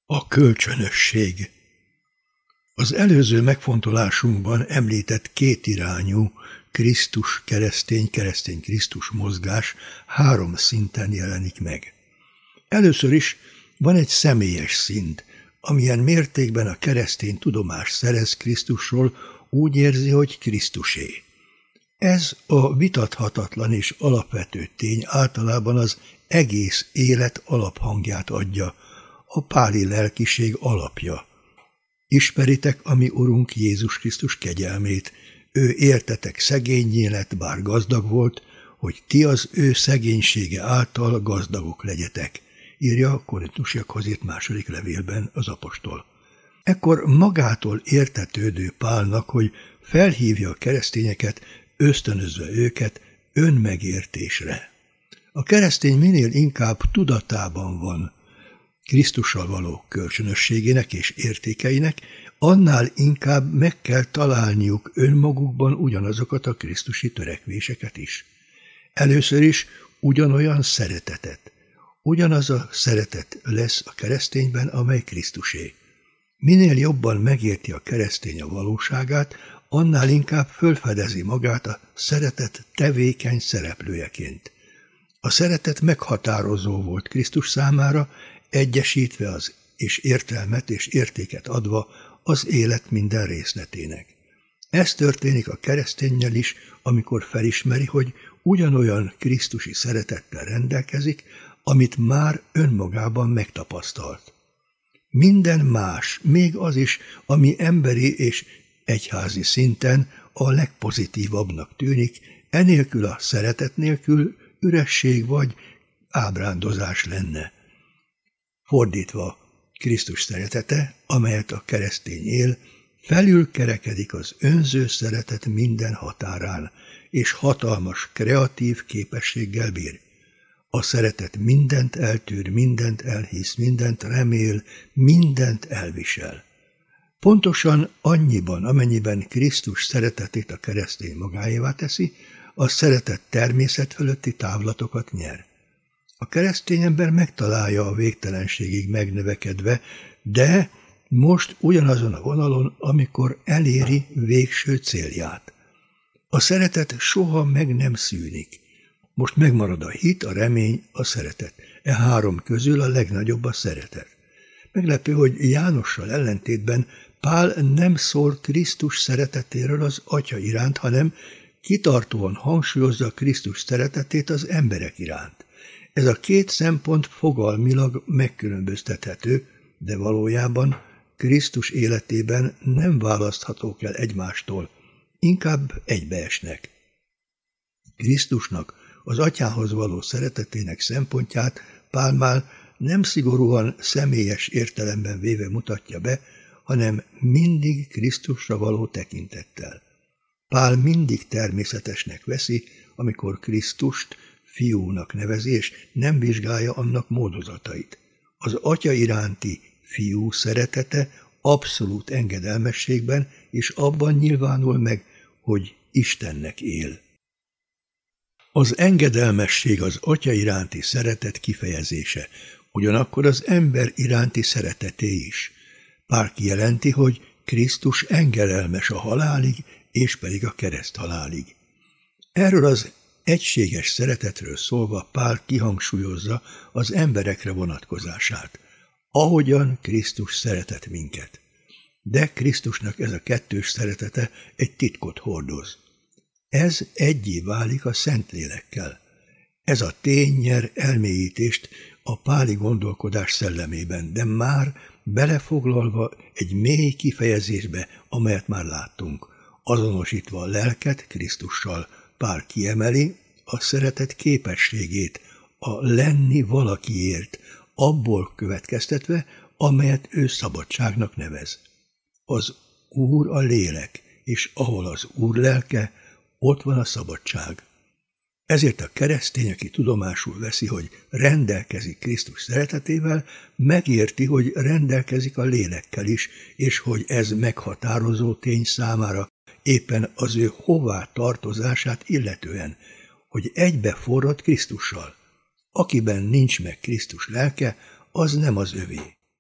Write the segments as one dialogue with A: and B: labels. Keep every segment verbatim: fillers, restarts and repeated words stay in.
A: A kölcsönösség. Az előző megfontolásunkban említett kétirányú Krisztus-keresztény-keresztény-Krisztus mozgás három szinten jelenik meg. Először is van egy személyes szint, amilyen mértékben a keresztény tudomást szerez Krisztusról, úgy érzi, hogy Krisztusé. Ez a vitathatatlan és alapvető tény általában az egész élet alaphangját adja, a páli lelkiség alapja. Ismeritek a mi Urunk Jézus Krisztus kegyelmét, ő értetek szegénnyé lett, bár gazdag volt, hogy ti az ő szegénysége által gazdagok legyetek, írja a Korintusiakhoz írt második levélben az apostol. Ekkor magától értetődő Pálnak, hogy felhívja a keresztényeket, ösztönözve őket önmegértésre. A keresztény minél inkább tudatában van Krisztussal való kölcsönösségének és értékeinek, annál inkább meg kell találniuk önmagukban ugyanazokat a krisztusi törekvéseket is. Először is ugyanolyan szeretetet. Ugyanaz a szeretet lesz a keresztényben, amely Krisztusé. Minél jobban megérti a keresztény a valóságát, annál inkább fölfedezi magát a szeretet tevékeny szereplőjeként. A szeretet meghatározó volt Krisztus számára, egyesítve az és értelmet és értéket adva az élet minden részletének. Ez történik a kereszténnyel is, amikor felismeri, hogy ugyanolyan krisztusi szeretettel rendelkezik, amit már önmagában megtapasztalt. Minden más, még az is, ami emberi és egyházi szinten a legpozitívabbnak tűnik, enélkül a szeretet nélkül üresség vagy ábrándozás lenne. Fordítva, Krisztus szeretete, amelyet a keresztény él, felülkerekedik az önző szeretet minden határán, és hatalmas kreatív képességgel bír. A szeretet mindent eltűr, mindent elhisz, mindent remél, mindent elvisel. Pontosan annyiban, amennyiben Krisztus szeretetét a keresztény magáévá teszi, a szeretet természet fölötti távlatokat nyer. A keresztény ember megtalálja a végtelenségig megnövekedve, de most ugyanazon a vonalon, amikor eléri végső célját. A szeretet soha meg nem szűnik. Most megmarad a hit, a remény, a szeretet. E három közül a legnagyobb a szeretet. Meglepő, hogy Jánossal ellentétben Pál nem szól Krisztus szeretetéről az Atya iránt, hanem kitartóan hangsúlyozza Krisztus szeretetét az emberek iránt. Ez a két szempont fogalmilag megkülönböztethető, de valójában Krisztus életében nem választhatók el egymástól, inkább egybeesnek. Krisztusnak az Atyához való szeretetének szempontját Pál már nem szigorúan személyes értelemben véve mutatja be, hanem mindig Krisztusra való tekintettel. Pál mindig természetesnek veszi, amikor Krisztust fiúnak nevezi, és nem vizsgálja annak módozatait. Az Atya iránti fiú szeretete abszolút engedelmességben és abban nyilvánul meg, hogy Istennek él. Az engedelmesség az Atya iránti szeretet kifejezése, ugyanakkor az ember iránti szereteté is. Pál kijelenti, hogy Krisztus engedelmes a halálig, és pedig a kereszthalálig. Erről az egységes szeretetről szólva Pál kihangsúlyozza az emberekre vonatkozását, ahogyan Krisztus szeretett minket. De Krisztusnak ez a kettős szeretete egy titkot hordoz. Ez egyé válik a Szentlélekkel. Ez a tény nyer elmélyítést a páli gondolkodás szellemében, de már belefoglalva egy mély kifejezésbe, amelyet már láttunk. Azonosítva a lelket Krisztussal, Pál kiemeli a szeretet képességét, a lenni valakiért, abból következtetve, amelyet ő szabadságnak nevez. Az Úr a lélek, és ahol az Úr lelke, ott van a szabadság. Ezért a keresztény, aki tudomásul veszi, hogy rendelkezik Krisztus szeretetével, megérti, hogy rendelkezik a lélekkel is, és hogy ez meghatározó tény számára, éppen az ő hová tartozását illetően, hogy egybe forrad Krisztussal. Akiben nincs meg Krisztus lelke, az nem az övé.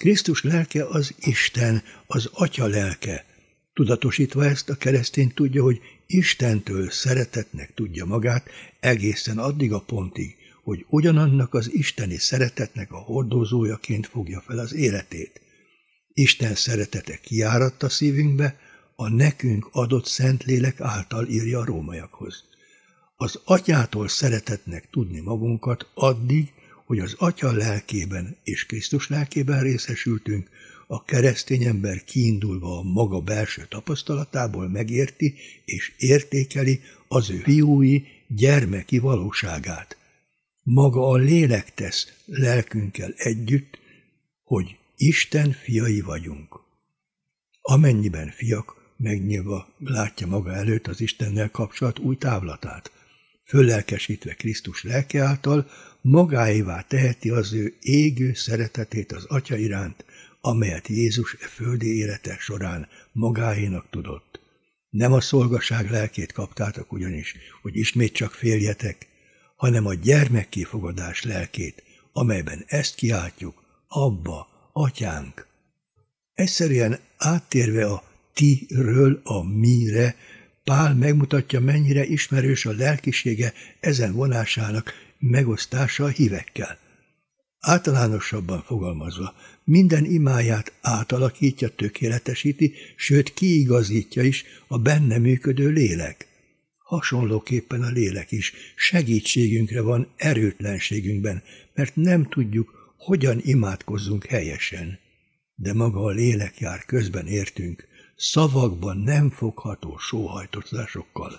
A: Krisztus lelke az Isten, az Atya lelke. Tudatosítva ezt, a keresztény tudja, hogy Istentől szeretetnek tudja magát egészen addig a pontig, hogy ugyanannak az isteni szeretetnek a hordozójaként fogja fel az életét. Isten szeretete kiáradt a szívünkbe, a nekünk adott Szentlélek által írja a rómaiakhoz. Az Atyától szeretetnek tudni magunkat addig, hogy az Atya lelkében és Krisztus lelkében részesültünk, a keresztény ember kiindulva a maga belső tapasztalatából megérti és értékeli az ő fiúi, gyermeki valóságát. Maga a lélek tesz lelkünkkel együtt, hogy Isten fiai vagyunk. Amennyiben fiak, megnyilva látja maga előtt az Istennel kapcsolat új távlatát. Föllelkesítve Krisztus lelke által magáévá teheti az ő égő szeretetét az Atya iránt, amelyet Jézus e földi élete során magáénak tudott. Nem a szolgaság lelkét kaptátok ugyanis, hogy ismét csak féljetek, hanem a gyermekkéfogadás lelkét, amelyben ezt kiáltjuk, Abba, Atyánk. Egyszerűen áttérve a tiről a mire, Pál megmutatja, mennyire ismerős a lelkisége ezen vonásának megosztása a hívekkel. Általánosabban fogalmazva, minden imáját átalakítja, tökéletesíti, sőt kiigazítja is a benne működő lélek. Hasonlóképpen a lélek is segítségünkre van erőtlenségünkben, mert nem tudjuk, hogyan imádkozzunk helyesen. De maga a lélek jár közben értünk, szavakban nem fogható sóhajtozásokkal.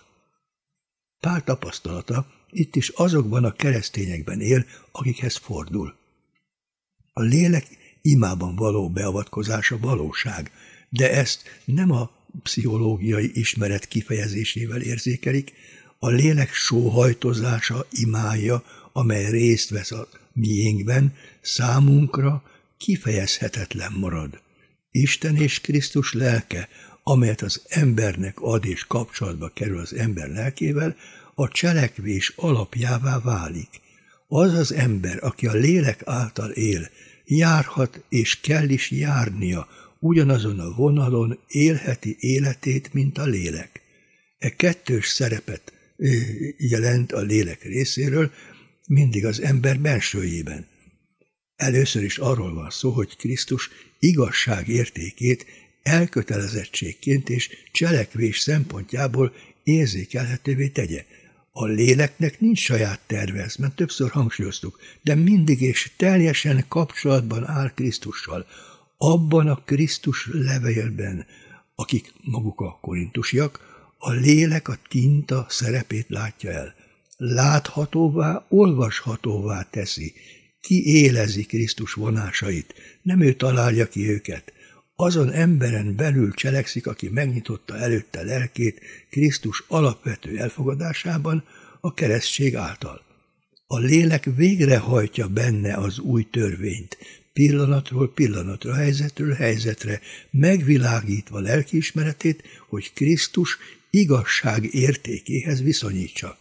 A: Pál tapasztalata itt is azokban a keresztényekben él, akikhez fordul. A lélek imában való beavatkozása valóság, de ezt nem a pszichológiai ismeret kifejezésével érzékelik, a lélek sóhajtozása, imája, amely részt vesz a miénkben, számunkra kifejezhetetlen marad. Isten és Krisztus lelke, amelyet az embernek ad és kapcsolatba kerül az ember lelkével, a cselekvés alapjává válik. Az az ember, aki a lélek által él, járhat és kell is járnia, ugyanazon a vonalon élheti életét, mint a lélek. E kettős szerepet jelent a lélek részéről mindig az ember bensőjében. Először is arról van szó, hogy Krisztus igazság értékét elkötelezettségként és cselekvés szempontjából érzékelhetővé tegye. A léleknek nincs saját terve, ezt már többször hangsúlyoztuk, de mindig és teljesen kapcsolatban áll Krisztussal. Abban a Krisztus levélben, akik maguk a korintusiak, a lélek a tinta szerepét látja el. Láthatóvá, olvashatóvá teszi, kiélezi Krisztus vonásait, nem ő találja ki őket. Azon emberen belül cselekszik, aki megnyitotta előtte lelkét Krisztus alapvető elfogadásában a keresztség által. A lélek végrehajtja benne az új törvényt, pillanatról pillanatra, helyzetről helyzetre, megvilágítva lelkiismeretét, hogy Krisztus igazság értékéhez viszonyítsa.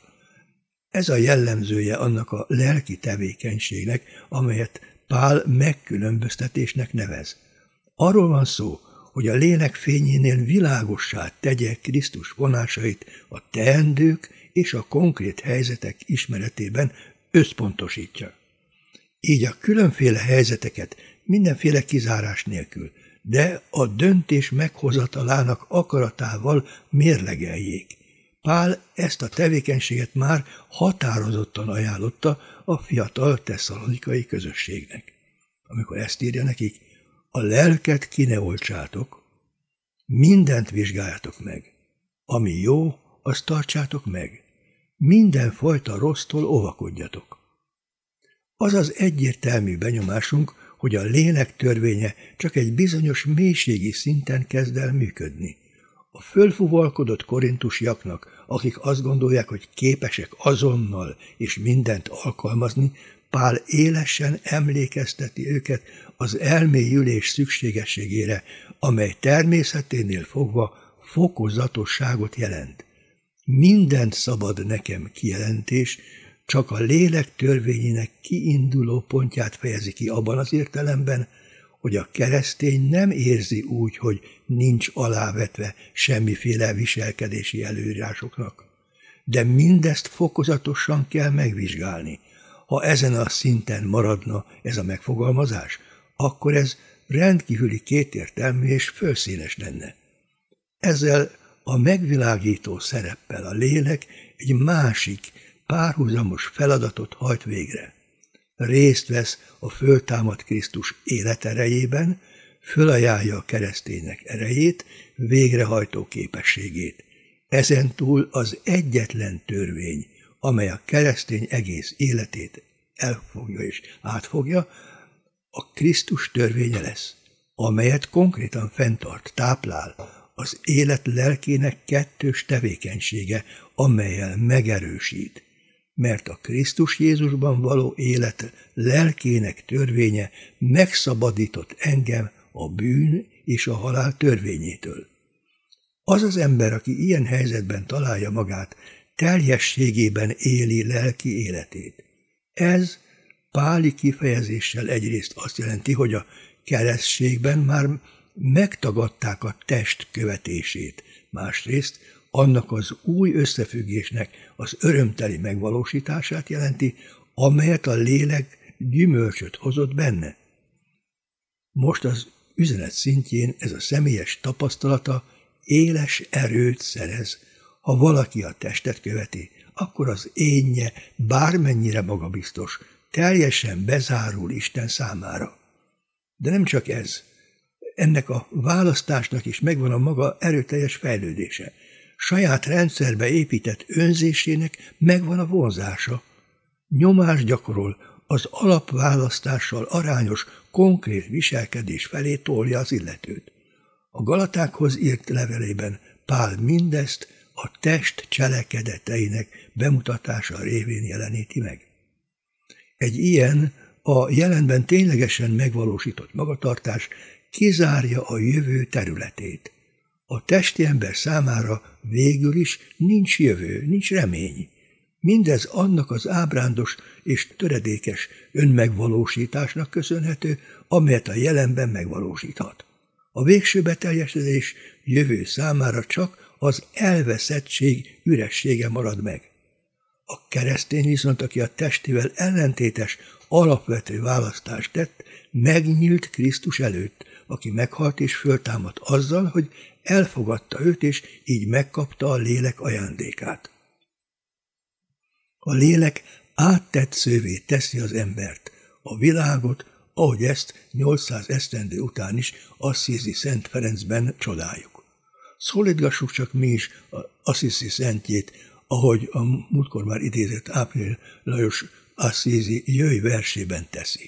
A: Ez a jellemzője annak a lelki tevékenységnek, amelyet Pál megkülönböztetésnek nevez. Arról van szó, hogy a lélek fényénél világossá tegye Krisztus vonásait a teendők és a konkrét helyzetek ismeretében összpontosítja. Így a különféle helyzeteket mindenféle kizárás nélkül, de a döntés meghozatalának akaratával mérlegeljék. Pál ezt a tevékenységet már határozottan ajánlotta a fiatal tesszalonikai közösségnek. Amikor ezt írja nekik, a lelket ki ne oltsátok, mindent vizsgáljátok meg, ami jó, azt tartsátok meg, mindenfajta rossztól óvakodjatok. Az az egyértelmű benyomásunk, hogy a lélek törvénye csak egy bizonyos mélységi szinten kezd el működni. A fölfuvalkodott korintusiaknak, akik azt gondolják, hogy képesek azonnal és mindent alkalmazni, Pál élesen emlékezteti őket az elmélyülés szükségességére, amely természeténél fogva fokozatosságot jelent. Mindent szabad nekem kijelentés, csak a lélek törvényének kiinduló pontját fejezi ki abban az értelemben, hogy a keresztény nem érzi úgy, hogy nincs alávetve semmiféle viselkedési előírásoknak. De mindezt fokozatosan kell megvizsgálni. Ha ezen a szinten maradna ez a megfogalmazás, akkor ez rendkívüli kétértelmű és fölszínes lenne. Ezzel a megvilágító szereppel a lélek egy másik, párhuzamos feladatot hajt végre. Részt vesz a föltámadt Krisztus életerejében, fölajánlja a keresztények erejét, végrehajtó képességét. Ezentúl az egyetlen törvény, amely a keresztény egész életét elfogja és átfogja, a Krisztus törvénye lesz, amelyet konkrétan fenntart, táplál az élet lelkének kettős tevékenysége, amellyel megerősít, mert a Krisztus Jézusban való élet lelkének törvénye megszabadított engem a bűn és a halál törvényétől. Az az ember, aki ilyen helyzetben találja magát, teljességében éli lelki életét. Ez páli kifejezéssel egyrészt azt jelenti, hogy a keresztségben már megtagadták a test követését, másrészt annak az új összefüggésnek az örömteli megvalósítását jelenti, amelyet a lélek gyümölcsöt hozott benne. Most az üzenet szintjén ez a személyes tapasztalata éles erőt szerez. Ha valaki a testet követi, akkor az énje bármennyire magabiztos, teljesen bezárul Isten számára. De nem csak ez. Ennek a választásnak is megvan a maga erőteljes fejlődése. Saját rendszerbe épített önzésének megvan a vonzása. Nyomást gyakorol, az alapválasztással arányos, konkrét viselkedés felé tolja az illetőt. A Galatákhoz írt levelében Pál mindezt a test cselekedeteinek bemutatása révén jeleníti meg. Egy ilyen, a jelenben ténylegesen megvalósított magatartás kizárja a jövő területét. A testi ember számára végül is nincs jövő, nincs remény. Mindez annak az ábrándos és töredékes önmegvalósításnak köszönhető, amelyet a jelenben megvalósíthat. A végső beteljesedés jövő számára csak az elveszettség üressége marad meg. A keresztény viszont, aki a testével ellentétes, alapvető választást tett, megnyílt Krisztus előtt, aki meghalt és föltámadt azzal, hogy elfogadta őt, és így megkapta a lélek ajándékát. A lélek áttetszővé teszi az embert, a világot, ahogy ezt nyolcszáz esztendő után is Assisi Szent Ferencben csodáljuk. Szólítgassuk csak mi is az Assisi szentjét, ahogy a múltkor már idézett Ápriel Lajos Assisi jöjj versében teszi.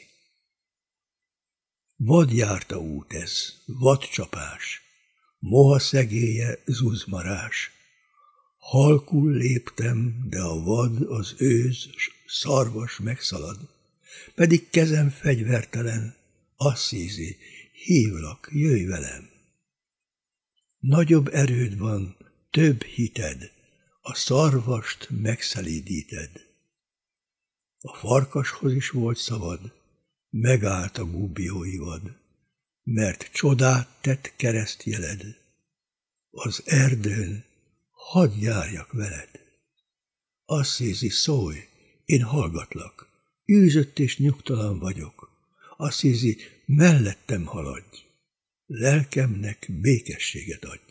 A: Vad járta út ez, vad csapás, moha szegélye zuzmarás. Halkul léptem, de a vad, az őz, szarvas megszalad. Pedig kezem fegyvertelen, Assisi, hívlak, jöjj velem. Nagyobb erőd van, több hited, a szarvast megszelídíted. A farkashoz is volt szavad, megállt a gúbbiói vad, mert csodát tett keresztjeled. Az erdőn hadd járjak veled. Assisi, szólj, én hallgatlak, űzött és nyugtalan vagyok. Assisi, mellettem haladj, lelkemnek békességet adj.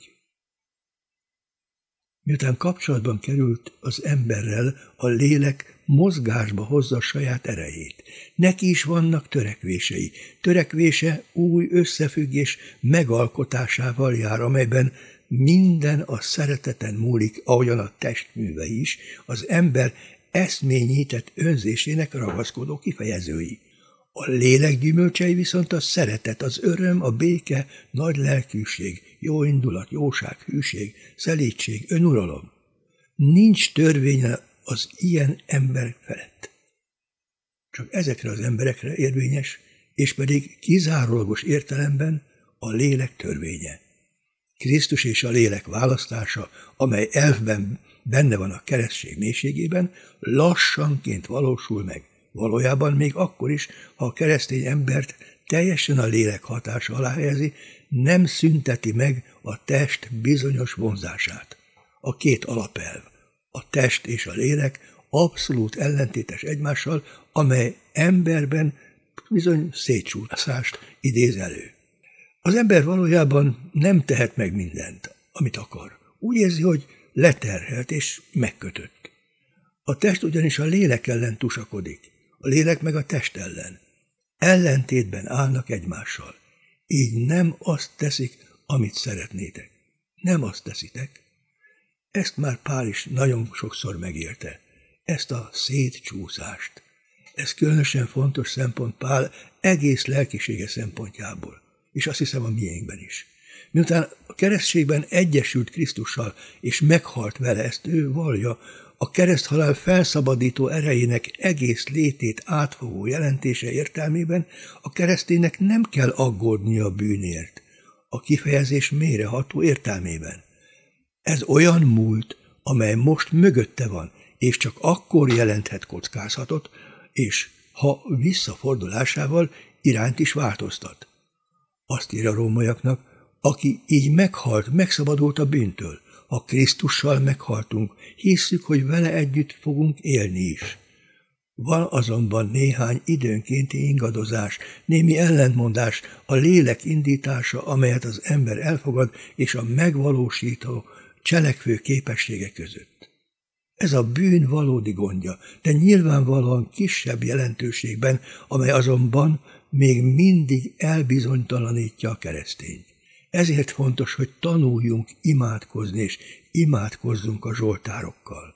A: Miután kapcsolatban került az emberrel, a lélek mozgásba hozza saját erejét. Neki is vannak törekvései. Törekvése új összefüggés megalkotásával jár, amelyben minden a szereteten múlik, ahogyan a testműve is, az ember eszményített önzésének ragaszkodó kifejezői. A lélek gyümölcsei viszont a szeretet, az öröm, a béke, nagy lelkűség, jó indulat, jóság, hűség, szelídség, önuralom. Nincs törvénye az ilyen ember felett. Csak ezekre az emberekre érvényes, és pedig kizárólagos értelemben a lélek törvénye. Krisztus és a lélek választása, amely elfben benne van a keresztség mélységében, lassanként valósul meg Valójában még akkor is, ha a keresztény embert teljesen a lélek hatása alá helyezi, nem szünteti meg a test bizonyos vonzását. A két alapelv, a test és a lélek abszolút ellentétes egymással, amely emberben bizony szétcsúszást idéz elő. Az ember valójában nem tehet meg mindent, amit akar. Úgy érzi, hogy leterhelt és megkötött. A test ugyanis a lélek ellen tusakodik, a lélek meg a test ellen. Ellentétben állnak egymással. Így nem azt teszik, amit szeretnétek. Nem azt teszitek. Ezt már Pál is nagyon sokszor megérte. Ezt a szétcsúszást. Ez különösen fontos szempont Pál egész lelkisége szempontjából, és azt hiszem a miénkben is. Miután a keresztségben egyesült Krisztussal, és meghalt vele, ezt ő vallja, a kereszthalál felszabadító erejének egész létét átfogó jelentése értelmében a kereszténynek nem kell aggódnia a bűnért, a kifejezés mélyreható értelmében. Ez olyan múlt, amely most mögötte van, és csak akkor jelenthet kockázatot, és ha visszafordulásával irányt is változtat. Azt írja a rómaiaknak, aki így meghalt, megszabadult a bűntől. Ha Krisztussal meghaltunk, hisszük, hogy vele együtt fogunk élni is. Van azonban néhány időnkénti ingadozás, némi ellentmondás, a lélek indítása, amelyet az ember elfogad, és a megvalósító, cselekvő képessége között. Ez a bűn valódi gondja, de nyilvánvalóan kisebb jelentőségben, amely azonban még mindig elbizonytalanítja a keresztényt. Ezért fontos, hogy tanuljunk imádkozni, és imádkozzunk a zsoltárokkal.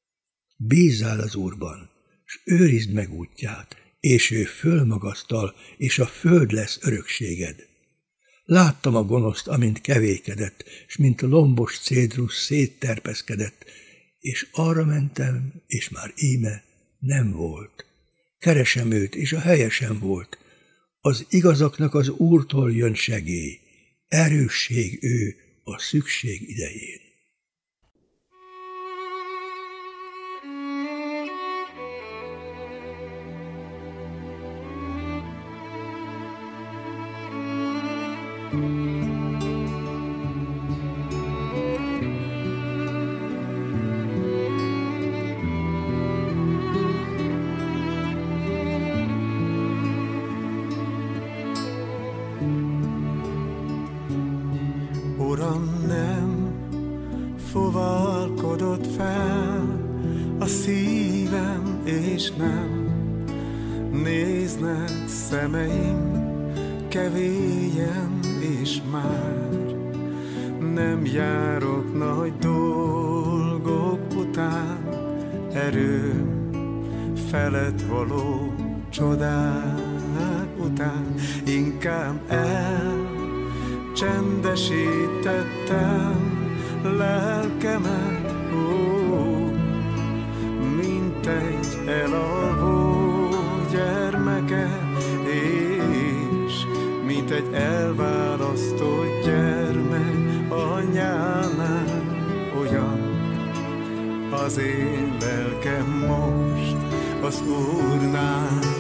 A: Bízzál az Úrban, s őrizd meg útját, és ő fölmagasztal, és a föld lesz örökséged. Láttam a gonoszt, amint kevékedett, s mint lombos cédrusz szétterpeszkedett, és arra mentem, és már íme nem volt. Keresem őt, és a helye sem volt. Az igazaknak az Úrtól jön segély, erősség ő a szükség idején.
B: Uram, nem fuvalkodott fel a szívem, és nem néznek szemeim kevélyen, és már nem járok nagy dolgok után, erőm felett való csodák után, inkább el csendesítettem lelkemet, ó, mint egy elalvó gyermeke, és mint egy elválasztott gyermek anyánál, olyan az én lelkem most az Úrnál.